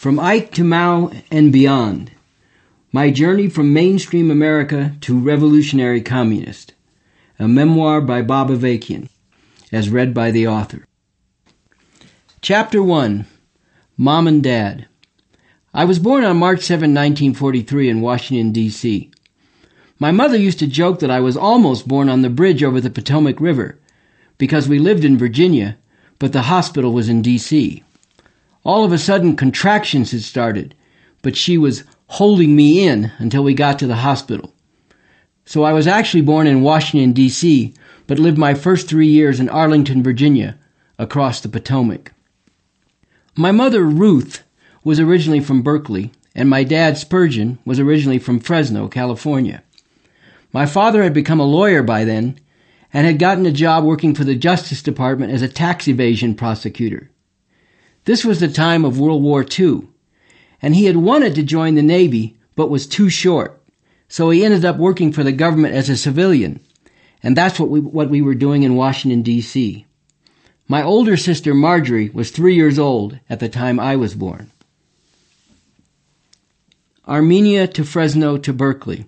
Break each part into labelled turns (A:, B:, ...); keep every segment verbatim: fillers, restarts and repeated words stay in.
A: From Ike to Mao and Beyond. My Journey from Mainstream America to Revolutionary Communist. A memoir by Bob Avakian, as read by the author. Chapter one. Mom and Dad. I was born on March seventh, nineteen forty-three in Washington, D C My mother used to joke that I was almost born on the bridge over the Potomac River, because we lived in Virginia, but the hospital was in D C All of a sudden, contractions had started, but she was holding me in until we got to the hospital. So I was actually born in Washington, D C, but lived my first three years in Arlington, Virginia, across the Potomac. My mother, Ruth, was originally from Berkeley, and my dad, Spurgeon, was originally from Fresno, California. My father had become a lawyer by then and had gotten a job working for the Justice Department as a tax evasion prosecutor. This was the time of World War Two, and he had wanted to join the Navy but was too short, so he ended up working for the government as a civilian, and that's what we, what we were doing in Washington, D C My older sister, Marjorie, was three years old at the time I was born. Armenia to Fresno to Berkeley.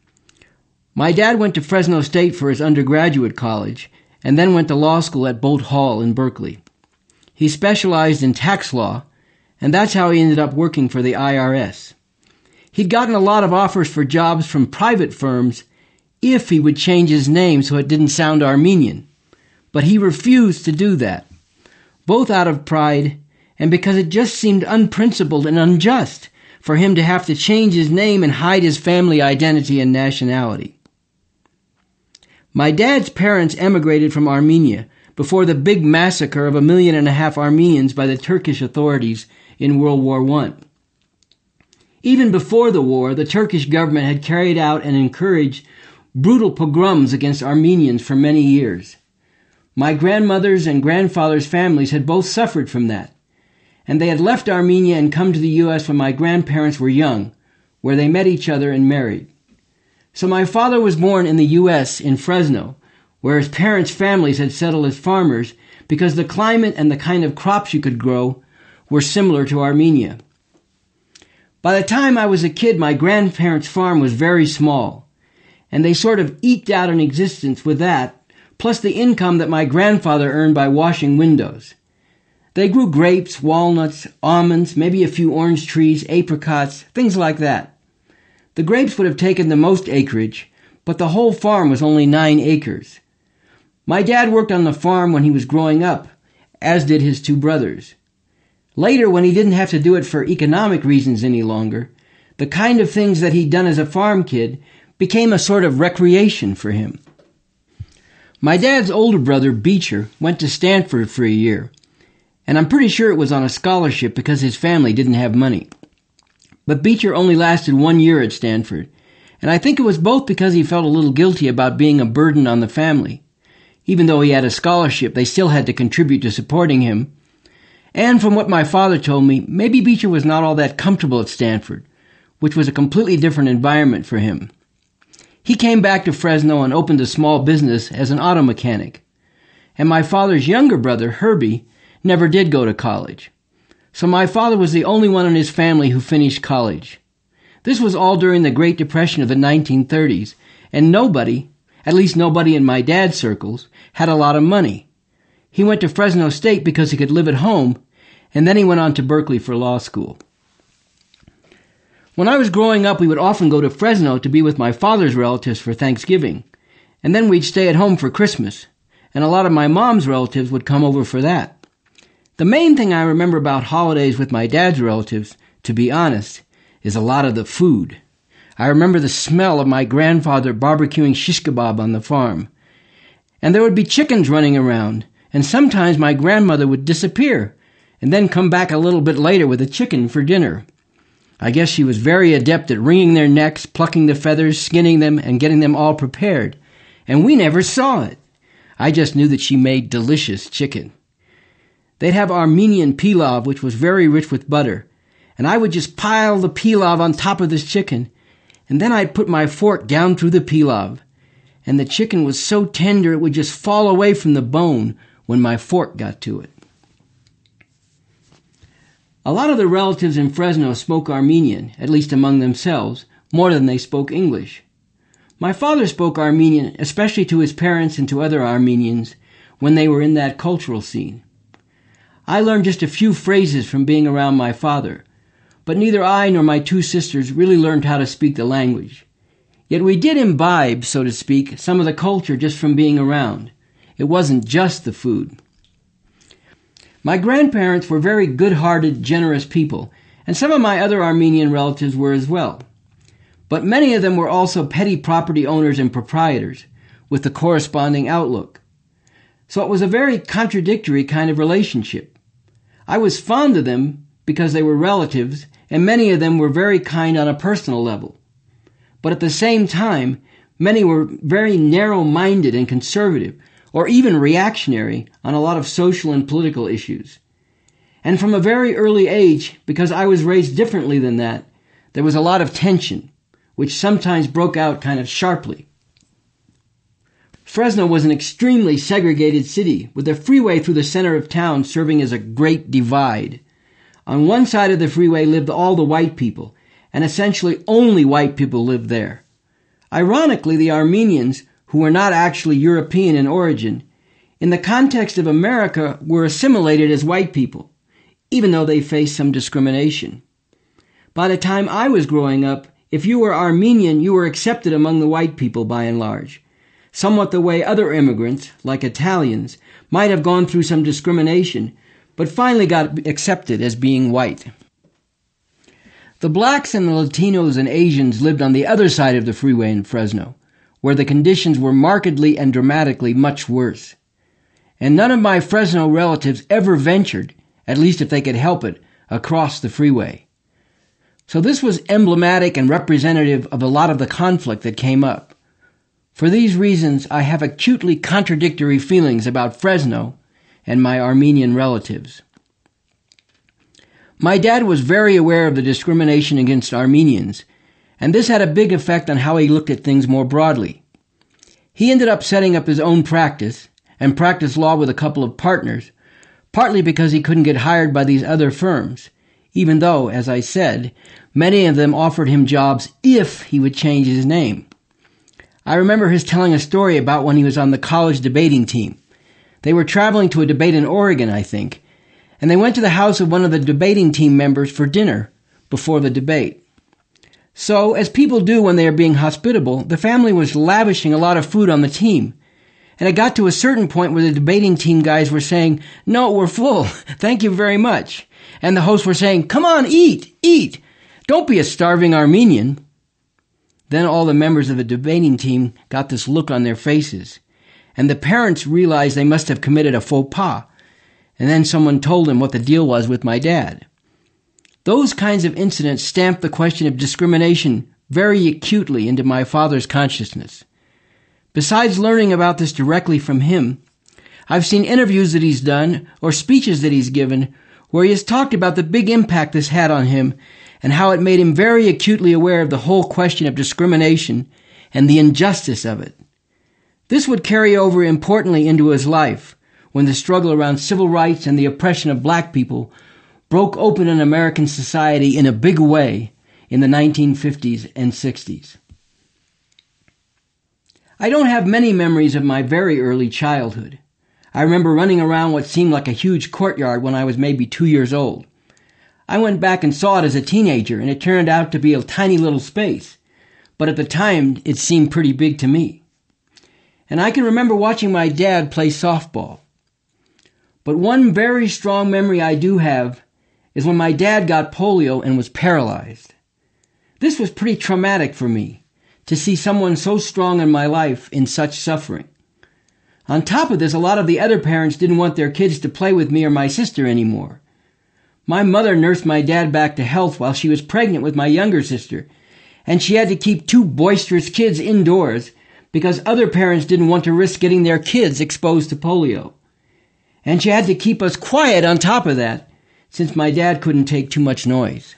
A: My dad went to Fresno State for his undergraduate college and then went to law school at Boalt Hall in Berkeley. He specialized in tax law, and that's how he ended up working for the I R S. He'd gotten a lot of offers for jobs from private firms if he would change his name so it didn't sound Armenian, but he refused to do that, both out of pride and because it just seemed unprincipled and unjust for him to have to change his name and hide his family identity and nationality. My dad's parents emigrated from Armenia before the big massacre of a million and a half Armenians by the Turkish authorities in World War One. Even before the war, the Turkish government had carried out and encouraged brutal pogroms against Armenians for many years. My grandmother's and grandfather's families had both suffered from that, and they had left Armenia and come to the U S when my grandparents were young, where they met each other and married. So my father was born in the U S in Fresno, where his parents' families had settled as farmers because the climate and the kind of crops you could grow were similar to Armenia. By the time I was a kid, my grandparents' farm was very small, and they sort of eked out an existence with that, plus the income that my grandfather earned by washing windows. They grew grapes, walnuts, almonds, maybe a few orange trees, apricots, things like that. The grapes would have taken the most acreage, but the whole farm was only nine acres. My dad worked on the farm when he was growing up, as did his two brothers. Later, when he didn't have to do it for economic reasons any longer, the kind of things that he'd done as a farm kid became a sort of recreation for him. My dad's older brother, Beecher, went to Stanford for a year, and I'm pretty sure it was on a scholarship because his family didn't have money. But Beecher only lasted one year at Stanford, and I think it was both because he felt a little guilty about being a burden on the family. Even though he had a scholarship, they still had to contribute to supporting him. And from what my father told me, maybe Beecher was not all that comfortable at Stanford, which was a completely different environment for him. He came back to Fresno and opened a small business as an auto mechanic. And my father's younger brother, Herbie, never did go to college. So my father was the only one in his family who finished college. This was all during the Great Depression of the nineteen thirties, and nobody, at least nobody in my dad's circles, had a lot of money. He went to Fresno State because he could live at home, and then he went on to Berkeley for law school. When I was growing up, we would often go to Fresno to be with my father's relatives for Thanksgiving, and then we'd stay at home for Christmas, and a lot of my mom's relatives would come over for that. The main thing I remember about holidays with my dad's relatives, to be honest, is a lot of the food. I remember the smell of my grandfather barbecuing shish kebab on the farm. And there would be chickens running around, and sometimes my grandmother would disappear and then come back a little bit later with a chicken for dinner. I guess she was very adept at wringing their necks, plucking the feathers, skinning them, and getting them all prepared. And we never saw it. I just knew that she made delicious chicken. They'd have Armenian pilav, which was very rich with butter, and I would just pile the pilav on top of this chicken, and then I'd put my fork down through the pilav, and the chicken was so tender it would just fall away from the bone when my fork got to it. A lot of the relatives in Fresno spoke Armenian, at least among themselves, more than they spoke English. My father spoke Armenian, especially to his parents and to other Armenians, when they were in that cultural scene. I learned just a few phrases from being around my father, but neither I nor my two sisters really learned how to speak the language. Yet we did imbibe, so to speak, some of the culture just from being around. It wasn't just the food. My grandparents were very good-hearted, generous people, and some of my other Armenian relatives were as well. But many of them were also petty property owners and proprietors, with the corresponding outlook. So it was a very contradictory kind of relationship. I was fond of them because they were relatives, and many of them were very kind on a personal level. But at the same time, many were very narrow-minded and conservative, or even reactionary on a lot of social and political issues. And from a very early age, because I was raised differently than that, there was a lot of tension, which sometimes broke out kind of sharply. Fresno was an extremely segregated city, with a freeway through the center of town serving as a great divide. On one side of the freeway lived all the white people, and essentially only white people lived there. Ironically, the Armenians, who were not actually European in origin, in the context of America were assimilated as white people, even though they faced some discrimination. By the time I was growing up, if you were Armenian, you were accepted among the white people by and large, somewhat the way other immigrants, like Italians, might have gone through some discrimination, but finally got accepted as being white. The blacks and the Latinos and Asians lived on the other side of the freeway in Fresno, where the conditions were markedly and dramatically much worse. And none of my Fresno relatives ever ventured, at least if they could help it, across the freeway. So this was emblematic and representative of a lot of the conflict that came up. For these reasons, I have acutely contradictory feelings about Fresno and my Armenian relatives. My dad was very aware of the discrimination against Armenians, and this had a big effect on how he looked at things more broadly. He ended up setting up his own practice, and practiced law with a couple of partners, partly because he couldn't get hired by these other firms, even though, as I said, many of them offered him jobs if he would change his name. I remember his telling a story about when he was on the college debating team. They were traveling to a debate in Oregon, I think, and they went to the house of one of the debating team members for dinner before the debate. So, as people do when they are being hospitable, the family was lavishing a lot of food on the team. And it got to a certain point where the debating team guys were saying, "No, we're full. Thank you very much." And the hosts were saying, "Come on, eat, eat. Don't be a starving Armenian." Then all the members of the debating team got this look on their faces. And the parents realized they must have committed a faux pas. And then someone told them what the deal was with my dad. Those kinds of incidents stamped the question of discrimination very acutely into my father's consciousness. Besides learning about this directly from him, I've seen interviews that he's done or speeches that he's given where he has talked about the big impact this had on him and how it made him very acutely aware of the whole question of discrimination and the injustice of it. This would carry over importantly into his life when the struggle around civil rights and the oppression of black people broke open in American society in a big way in the nineteen fifties and sixties. I don't have many memories of my very early childhood. I remember running around what seemed like a huge courtyard when I was maybe two years old. I went back and saw it as a teenager, and it turned out to be a tiny little space, but at the time it seemed pretty big to me. And I can remember watching my dad play softball. But one very strong memory I do have is when my dad got polio and was paralyzed. This was pretty traumatic for me, to see someone so strong in my life in such suffering. On top of this, a lot of the other parents didn't want their kids to play with me or my sister anymore. My mother nursed my dad back to health while she was pregnant with my younger sister, and she had to keep two boisterous kids indoors because other parents didn't want to risk getting their kids exposed to polio. And she had to keep us quiet on top of that, since my dad couldn't take too much noise.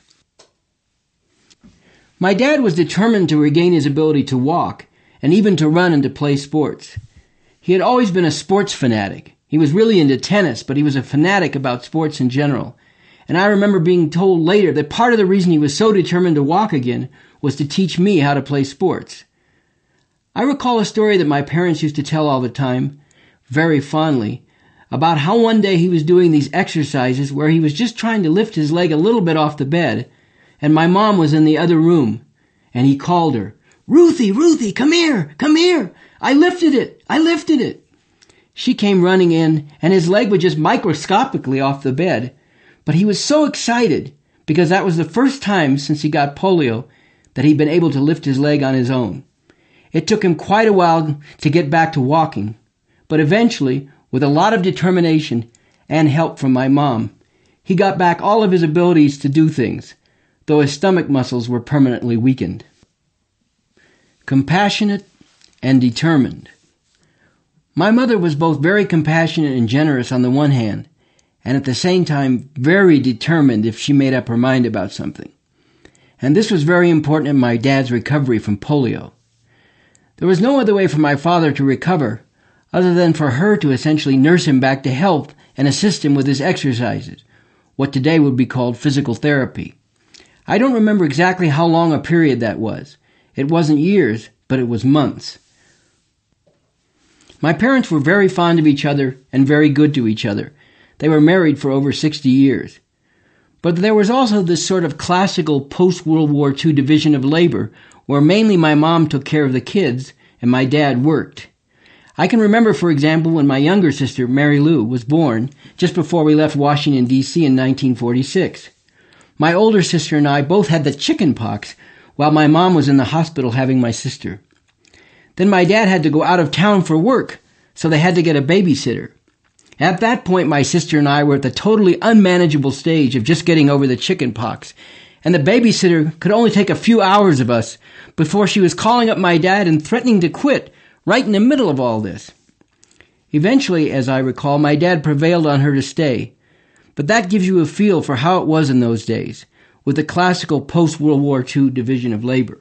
A: My dad was determined to regain his ability to walk, and even to run and to play sports. He had always been a sports fanatic. He was really into tennis, but he was a fanatic about sports in general, and I remember being told later that part of the reason he was so determined to walk again was to teach me how to play sports. I recall a story that my parents used to tell all the time, very fondly, about how one day he was doing these exercises where he was just trying to lift his leg a little bit off the bed, and my mom was in the other room, and he called her, "Ruthie, Ruthie, come here, come here. I lifted it, I lifted it." She came running in, and his leg was just microscopically off the bed. But he was so excited, because that was the first time since he got polio that he'd been able to lift his leg on his own. It took him quite a while to get back to walking, but eventually, with a lot of determination and help from my mom, he got back all of his abilities to do things, though his stomach muscles were permanently weakened. Compassionate and determined. My mother was both very compassionate and generous on the one hand, and at the same time very determined if she made up her mind about something. And this was very important in my dad's recovery from polio. There was no other way for my father to recover other than for her to essentially nurse him back to health and assist him with his exercises, what today would be called physical therapy. I don't remember exactly how long a period that was. It wasn't years, but it was months. My parents were very fond of each other and very good to each other. They were married for over sixty years. But there was also this sort of classical post-World War Two division of labor where mainly my mom took care of the kids and my dad worked. I can remember, for example, when my younger sister, Mary Lou, was born just before we left Washington, D C in nineteen forty-six. My older sister and I both had the chicken pox while my mom was in the hospital having my sister. Then my dad had to go out of town for work, so they had to get a babysitter. At that point, my sister and I were at the totally unmanageable stage of just getting over the chicken pox, and the babysitter could only take a few hours of us before she was calling up my dad and threatening to quit right in the middle of all this. Eventually, as I recall, my dad prevailed on her to stay, but that gives you a feel for how it was in those days, with the classical post-World War Two division of labor.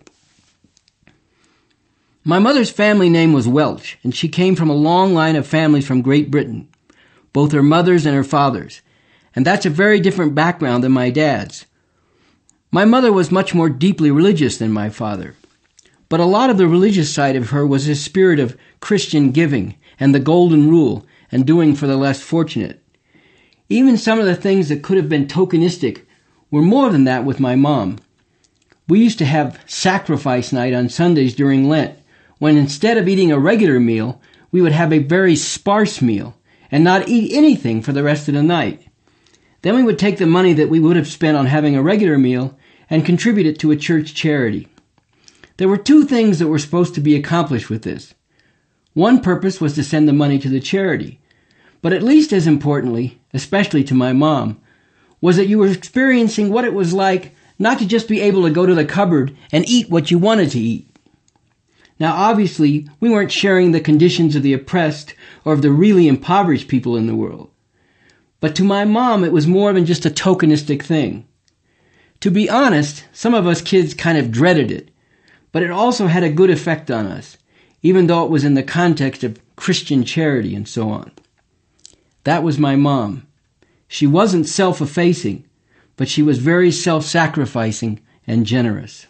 A: My mother's family name was Welch, and she came from a long line of families from Great Britain, both her mother's and her father's, and that's a very different background than my dad's. My mother was much more deeply religious than my father, but a lot of the religious side of her was a spirit of Christian giving and the golden rule and doing for the less fortunate. Even some of the things that could have been tokenistic were more than that with my mom. We used to have sacrifice night on Sundays during Lent, when instead of eating a regular meal, we would have a very sparse meal and not eat anything for the rest of the night. Then we would take the money that we would have spent on having a regular meal and contribute it to a church charity. There were two things that were supposed to be accomplished with this. One purpose was to send the money to the charity, but at least as importantly, especially to my mom, was that you were experiencing what it was like not to just be able to go to the cupboard and eat what you wanted to eat. Now, obviously, we weren't sharing the conditions of the oppressed or of the really impoverished people in the world. But to my mom, it was more than just a tokenistic thing. To be honest, some of us kids kind of dreaded it, but it also had a good effect on us, even though it was in the context of Christian charity and so on. That was my mom. She wasn't self-effacing, but she was very self-sacrificing and generous.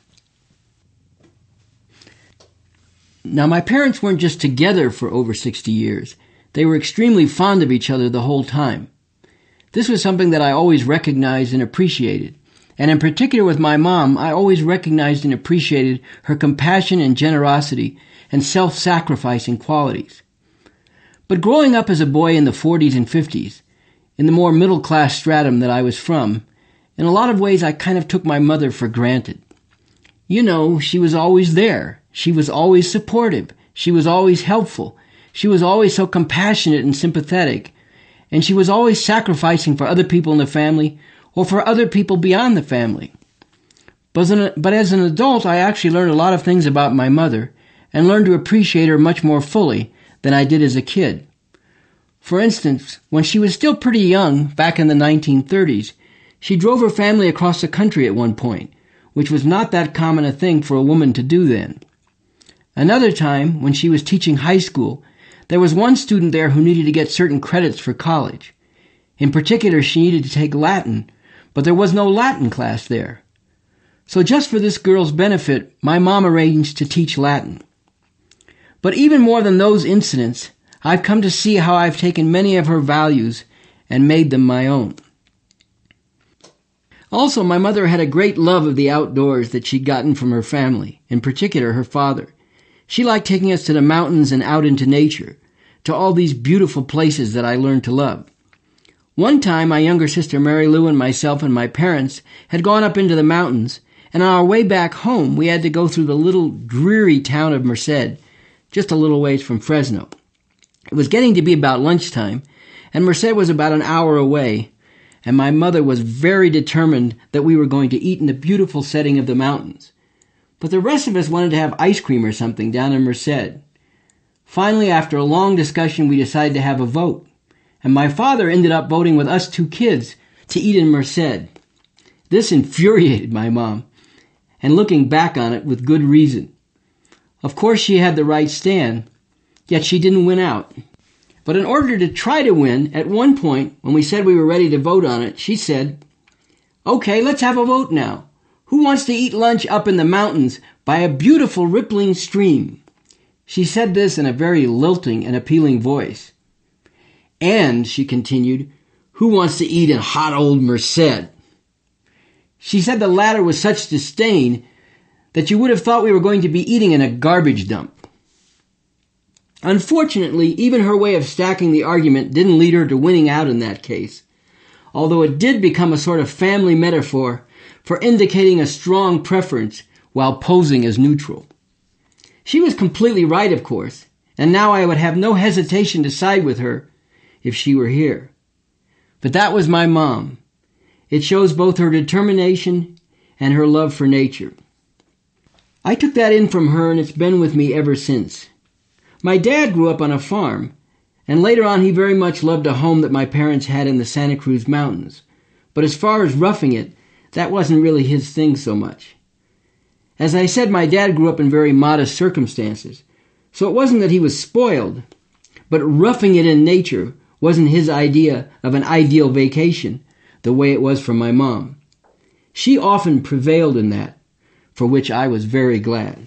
A: Now, my parents weren't just together for over sixty years. They were extremely fond of each other the whole time. This was something that I always recognized and appreciated. And in particular with my mom, I always recognized and appreciated her compassion and generosity and self-sacrificing qualities. But growing up as a boy in the forties and fifties, in the more middle-class stratum that I was from, in a lot of ways I kind of took my mother for granted. You know, she was always there. She was always supportive. She was always helpful. She was always so compassionate and sympathetic. And she was always sacrificing for other people in the family or for other people beyond the family. But as, an, but as an adult, I actually learned a lot of things about my mother and learned to appreciate her much more fully than I did as a kid. For instance, when she was still pretty young, back in the nineteen thirties, she drove her family across the country at one point, which was not that common a thing for a woman to do then. Another time, when she was teaching high school, there was one student there who needed to get certain credits for college. In particular, she needed to take Latin, but there was no Latin class there. So just for this girl's benefit, my mom arranged to teach Latin. But even more than those incidents, I've come to see how I've taken many of her values and made them my own. Also, my mother had a great love of the outdoors that she'd gotten from her family, in particular her father. She liked taking us to the mountains and out into nature, to all these beautiful places that I learned to love. One time, my younger sister Mary Lou and myself and my parents had gone up into the mountains, and on our way back home, we had to go through the little dreary town of Merced, just a little ways from Fresno. It was getting to be about lunchtime, and Merced was about an hour away, and my mother was very determined that we were going to eat in the beautiful setting of the mountains. But the rest of us wanted to have ice cream or something down in Merced. Finally, after a long discussion, we decided to have a vote, and my father ended up voting with us two kids to eat in Merced. This infuriated my mom, and looking back on it with good reason. Of course, she had the right stand, yet she didn't win out. But in order to try to win, at one point, when we said we were ready to vote on it, she said, "Okay, let's have a vote now. Who wants to eat lunch up in the mountains by a beautiful rippling stream?" She said this in a very lilting and appealing voice. "And," she continued, "who wants to eat in hot old Merced?" She said the latter with such disdain that you would have thought we were going to be eating in a garbage dump. Unfortunately, even her way of stacking the argument didn't lead her to winning out in that case, although it did become a sort of family metaphor for indicating a strong preference while posing as neutral. She was completely right, of course, and now I would have no hesitation to side with her if she were here. But that was my mom. It shows both her determination and her love for nature. I took that in from her, and it's been with me ever since. My dad grew up on a farm, and later on he very much loved a home that my parents had in the Santa Cruz Mountains. But as far as roughing it, that wasn't really his thing so much. As I said, my dad grew up in very modest circumstances, so it wasn't that he was spoiled, but roughing it in nature wasn't his idea of an ideal vacation, the way it was for my mom. She often prevailed in that, for which I was very glad.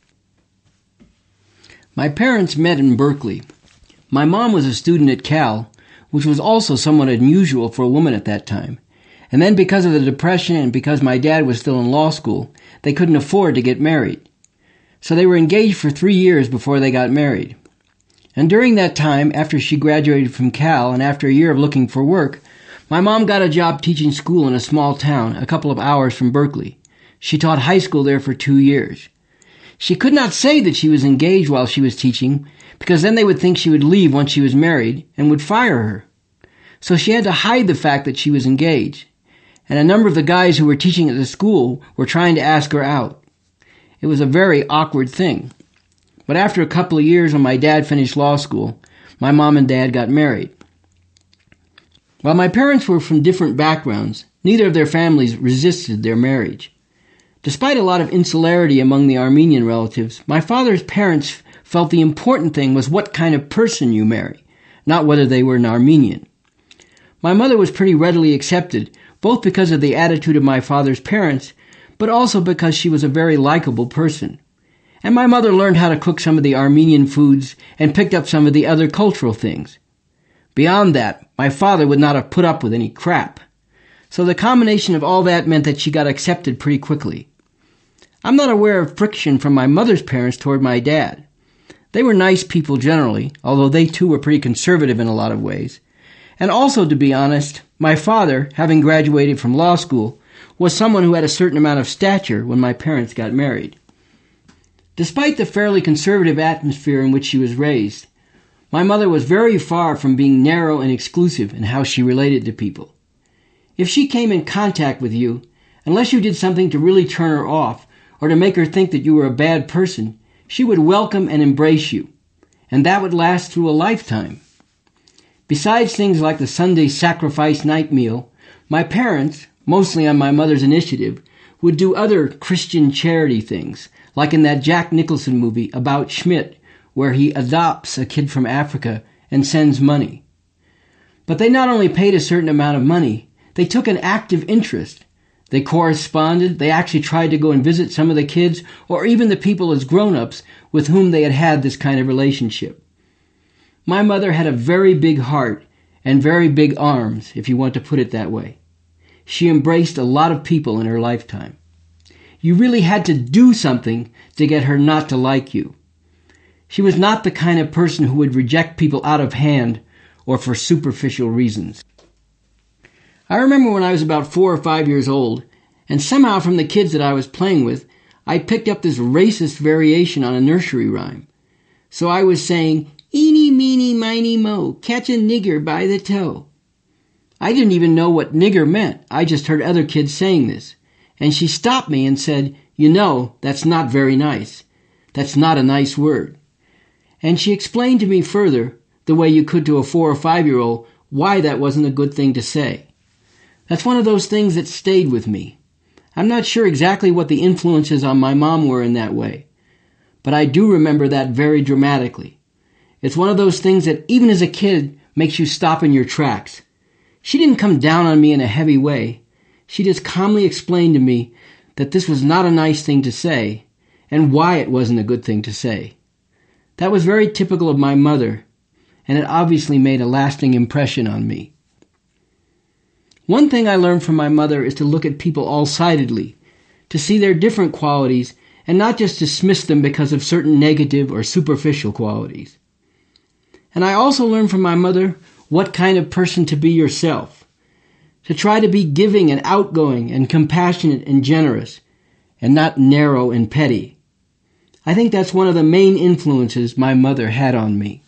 A: My parents met in Berkeley. My mom was a student at Cal, which was also somewhat unusual for a woman at that time. And then because of the Depression and because my dad was still in law school, they couldn't afford to get married. So they were engaged for three years before they got married. And during that time, after she graduated from Cal and after a year of looking for work, my mom got a job teaching school in a small town a couple of hours from Berkeley. She taught high school there for two years. She could not say that she was engaged while she was teaching, because then they would think she would leave once she was married and would fire her. So she had to hide the fact that she was engaged. And a number of the guys who were teaching at the school were trying to ask her out. It was a very awkward thing. But after a couple of years, when my dad finished law school, my mom and dad got married. While my parents were from different backgrounds, neither of their families resisted their marriage. Despite a lot of insularity among the Armenian relatives, my father's parents felt the important thing was what kind of person you marry, not whether they were an Armenian. My mother was pretty readily accepted, both because of the attitude of my father's parents, but also because she was a very likable person. And my mother learned how to cook some of the Armenian foods and picked up some of the other cultural things. Beyond that, my father would not have put up with any crap. So the combination of all that meant that she got accepted pretty quickly. I'm not aware of friction from my mother's parents toward my dad. They were nice people generally, although they too were pretty conservative in a lot of ways. And also, to be honest, my father, having graduated from law school, was someone who had a certain amount of stature when my parents got married. Despite the fairly conservative atmosphere in which she was raised, my mother was very far from being narrow and exclusive in how she related to people. If she came in contact with you, unless you did something to really turn her off or to make her think that you were a bad person, she would welcome and embrace you, and that would last through a lifetime. Besides things like the Sunday sacrifice night meal, my parents, mostly on my mother's initiative, would do other Christian charity things, like in that Jack Nicholson movie about Schmidt, where he adopts a kid from Africa and sends money. But they not only paid a certain amount of money, They took an active interest. They corresponded. They actually tried to go and visit some of the kids or even the people as grown-ups with whom they had had this kind of relationship. My mother had a very big heart and very big arms, if you want to put it that way. She embraced a lot of people in her lifetime. You really had to do something to get her not to like you. She was not the kind of person who would reject people out of hand or for superficial reasons. I remember when I was about four or five years old, and somehow from the kids that I was playing with, I picked up this racist variation on a nursery rhyme. So I was saying, "Eeny, meeny, miny, mo, catch a nigger by the toe." I didn't even know what nigger meant. I just heard other kids saying this. And she stopped me and said, "You know, that's not very nice. That's not a nice word." And she explained to me further, the way you could to a four or five-year-old, why that wasn't a good thing to say. That's one of those things that stayed with me. I'm not sure exactly what the influences on my mom were in that way, but I do remember that very dramatically. It's one of those things that even as a kid makes you stop in your tracks. She didn't come down on me in a heavy way. She just calmly explained to me that this was not a nice thing to say and why it wasn't a good thing to say. That was very typical of my mother, and it obviously made a lasting impression on me. One thing I learned from my mother is to look at people all-sidedly, to see their different qualities and not just dismiss them because of certain negative or superficial qualities. And I also learned from my mother what kind of person to be yourself, to try to be giving and outgoing and compassionate and generous, and not narrow and petty. I think that's one of the main influences my mother had on me.